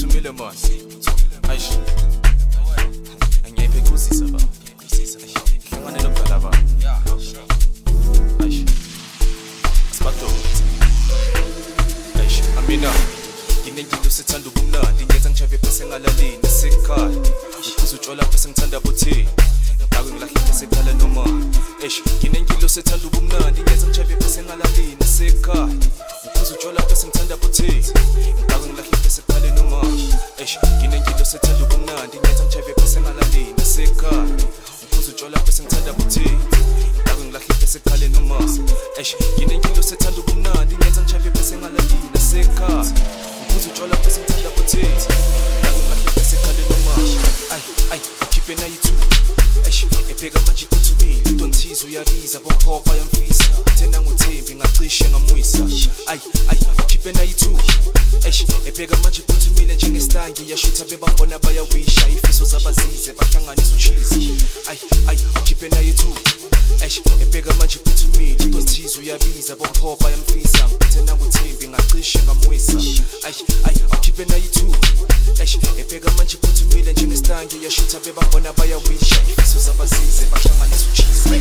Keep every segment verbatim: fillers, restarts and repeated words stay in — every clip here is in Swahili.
ngiphuthumile manje ayish angiyiphe kuzisa ba hlangane nobhala ba ayish asbato ayish amina nginengilo sithanda ubumnandi ngenza ngijabe bese ngalalini sekhaya ngiphuza utshola bese ngithanda bothi ngakho ngilahle bese khala noma eish nginengilo sithanda ubumnandi ngenza ngijabe bese ngalalini sekhaya ngiphuza utshola bese ngithanda bothi ngakho ngilahle bese khala noma eish nginengilo sithanda ubumnandi ngenza ngijabe bese ngalalini sekhaya ngiphuza utshola bese ngithanda bothi ngakho ngilahle bese khala noma eish nginengilo sithanda ubumnandi ngenza ngijabe bese ngalalini sekhaya uzotshola bese ngithanda bothethi ngakho ngahle bese khale noma ay ay khiphe na yithi eish ebheka manje kuthumile into nthizo uyabiza bophopha yamfisa thena nguthembi ngacishe ngamwisa ay ay khiphe na yithi eish ebheka manje kuthumile njengesitangi yashutha bebambona bayawisha ifiso zabazize bahlanganisa uchizi ay ay khiphe na yithi eish ebheka manje kuthumile into nthizo uyabiza bophopha yamfisa thena nguthembi ngacishe ngamwisa ay ay akhiphe na yithi eish ebheka manje kuthumile njengesitangi yashutha bebambona bayawisha ifiso zabazize bahlanganisa uchizi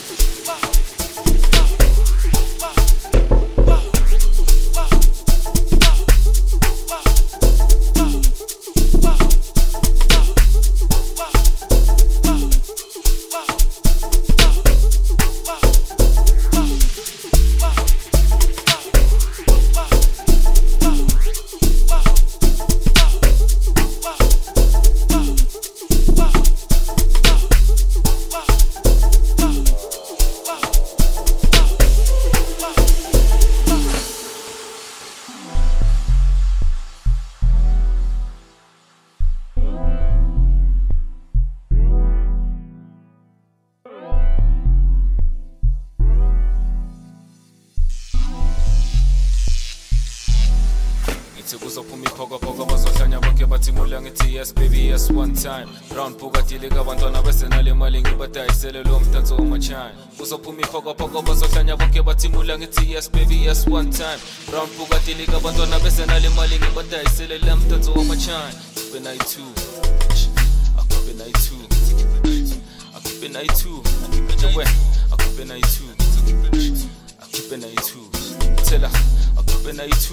Kuzophuma iphokopoko bazohlanya bonke bathimula ngithi yes baby yes one time round phukatile kabantwana bese nale mali ngibadayisele lo mdanso wamachina kuzophuma iphokopoko bazohlanya bonke bathimula ngithi yes baby yes one time round phukatile kabantwana bese nale mali ngibadayisele lo mdanso wamachina khiphe na yithi akhiphe na yithi akhiphe na yithi akhiphe akhiphe na yithi akhiphe na yithi tela akhiphe na yithi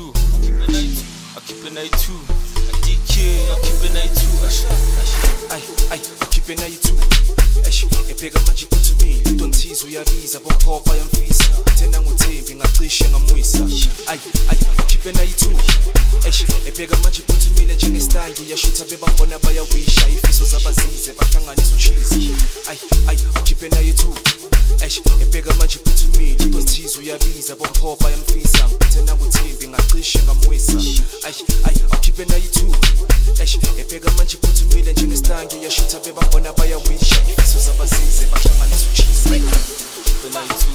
I keep an eye too, I D K, I keep an eye too, ay, ay, I keep an eye too, eish, ebheka manje kuthumile, into nthizo uyabiza, bophopha yamfisa, thena nguthembi ngacishe ngamwisa, ay, ay, I keep an eye too, eish, ebheka manje kuthumile njengesitangi yashutha bebambona bayawisha, ifiso zabazize, bahlanganisa uchizi, ay, ay, I keep an eye too, eish, ebheka manje kuthumile, into nthizo uyabiza, bophopha yamfisa, thena nguthembi ngacishe ngamwisa, ay, ay, akhiphe na yithi eish ebheka manje kuthumile njengesitangi yashutha bebambona bayawisha ifiso zabazize bahlanganisa uchizi akhiphe na yithi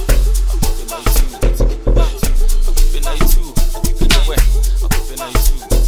akhiphe na yithi akhiphe na yithi akhiphe na yithi akhiphe na yithi